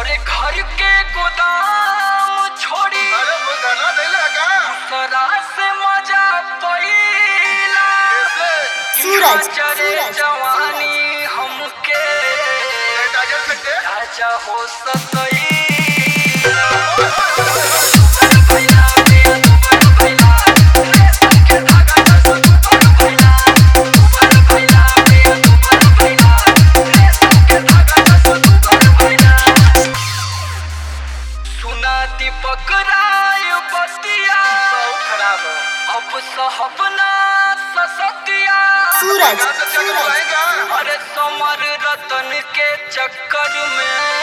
और घर के गोदाम छोड़ी अरे वो धरना देले का सरा से मजा पईला सूरज जवानी हमके डाजल खट्टे राजा हो ससई दीपक राय बतिया खराब है अब सहबना ससतिया सूरज चल आएगा अरे समर रतन के चक्कर में